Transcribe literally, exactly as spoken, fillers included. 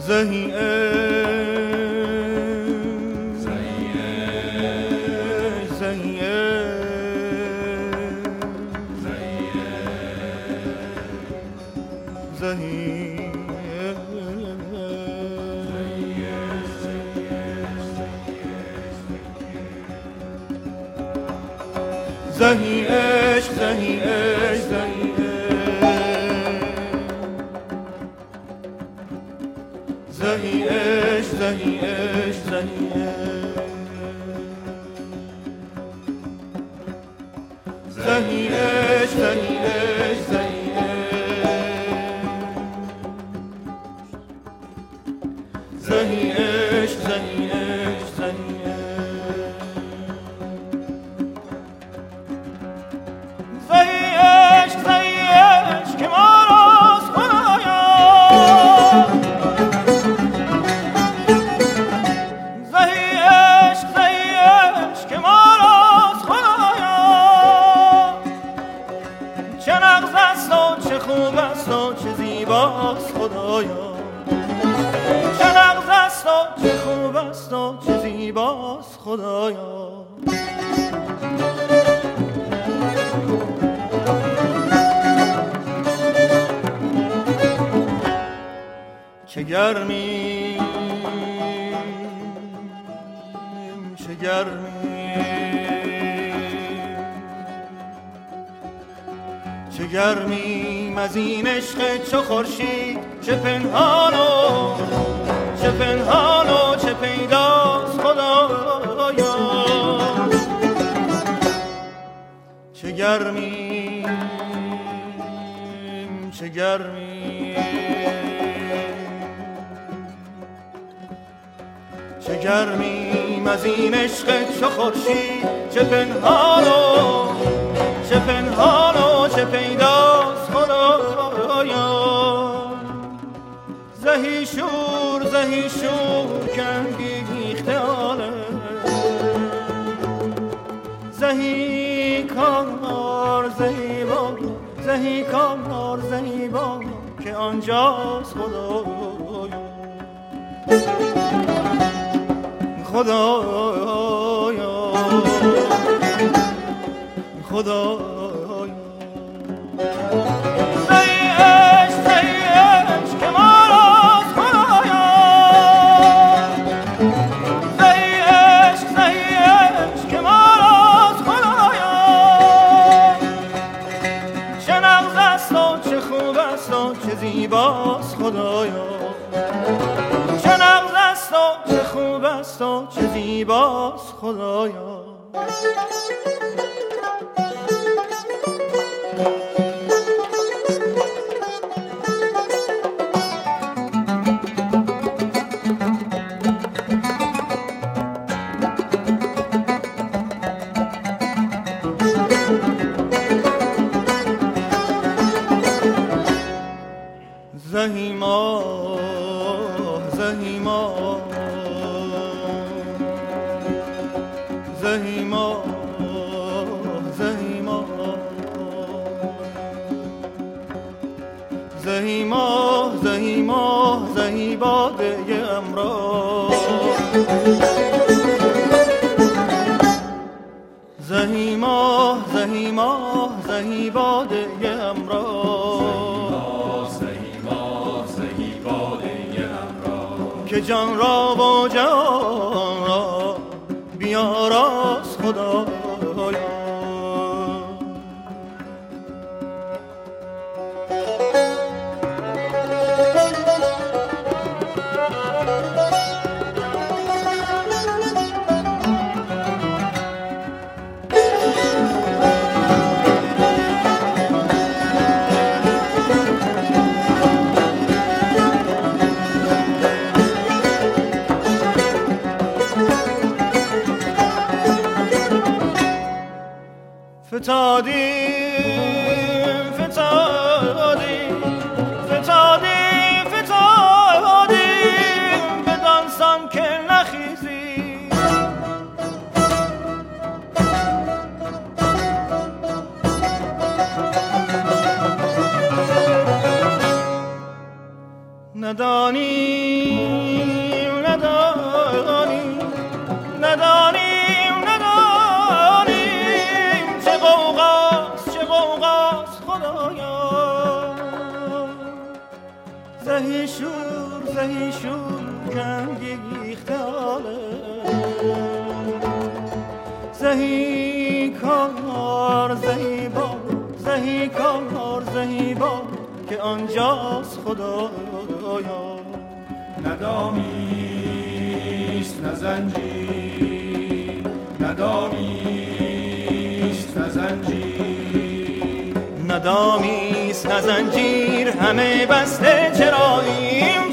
زهی زهی عشق زهی عشق زهی عشق زهی عشق زهی عشق زهی عشق زهی عشق زهی عشق زهی خدایا. چه گرمی چه گرمی چه گرمیم از این عشق چو خورشید، چه پنهان و چه پنهان و چه پیداست خدایا. چه گرمیم چه گرمیم چه گرمیم از این عشق چو خورشید، چه پنهان و چه پنهان و چه پیداست خدایا. زهی شور زهی شور که انگیخته آله، زهی کار زهی با زهی کار زهی با که آنجاست خدایا. خدایا خدایا. زهی عشق زهی عشق که ما راست خدایا. زهی عشق زهی عشق که ما راست خدایا. چه نغز است و چه خوب است و چه زیباست خدایا. چه نغز است و چه خوب است و چه زیباست خدایا. زهی ماه زهی ماه زهی ماه زهی ماه زهی ماه زهی ماه زهی باده امراض. زهی ماه زهی ماه زهی باده امراض. که جان را و جان را بیاراست خدایا. فتادیم فتادیم فتادیم فتادیم بدانسان که نخیزی. ندانیم ندانیم ندانیم ندانیم چه غوغاست چه غوغاست خدایا زهی شور زهی شور کنگیخته آله زهی کار زهی با زهی کار زهی با که آنجاست خدایا ندامیست نه زنجیر ندامیست نه زنجیر ندامیست نه زنجیر همه بسته چراییم